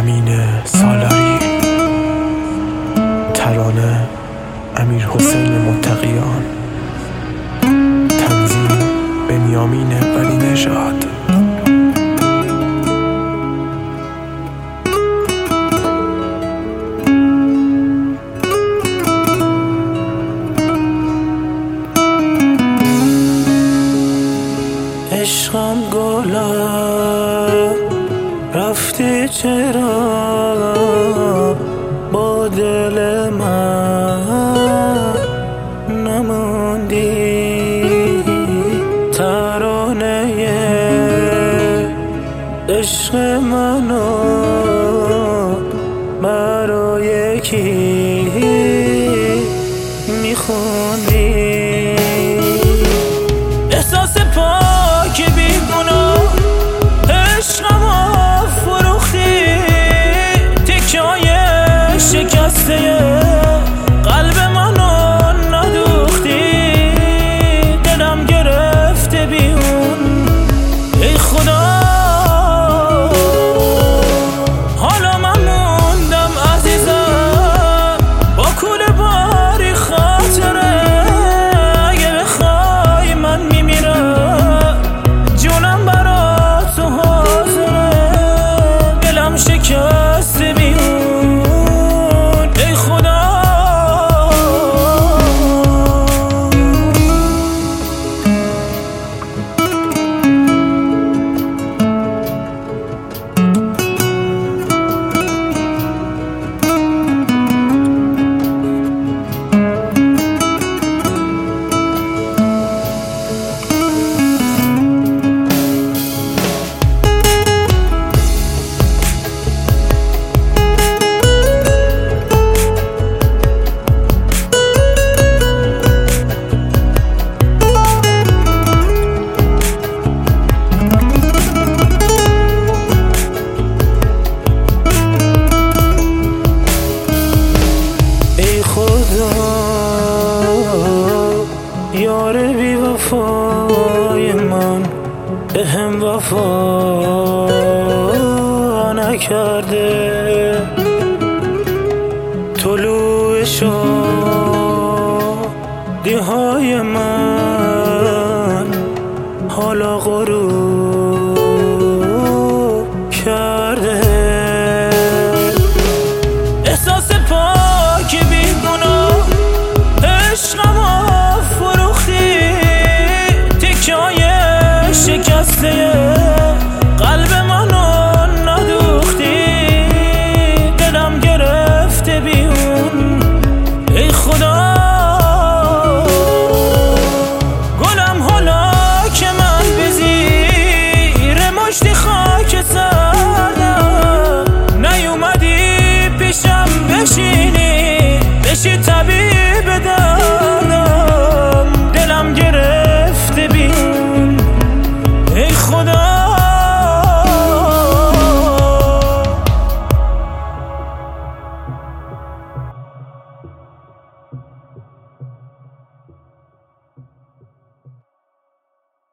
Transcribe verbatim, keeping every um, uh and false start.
امین سالاری. ترانه امیر حسین متقیان. تنظیم بنیامین ولی نژاد. عشقم گلم رفتی چرا با دل من نموندی؟ ترانه عشق منو برای کی میخوندی؟ احساس پاک بیگناه عشقمو فروختی، تکای شکسته قلب منو ندوختی، دلم گرفته بیون ای خدا. حالا من موندم عزیزم با کوله باری خاطره، اگه بخوای من میمیرم جونم برا تو حاضره، دلم شکسته بیون ای خدا. یار بی وفای من به هم وفا نکرده، طلوع شب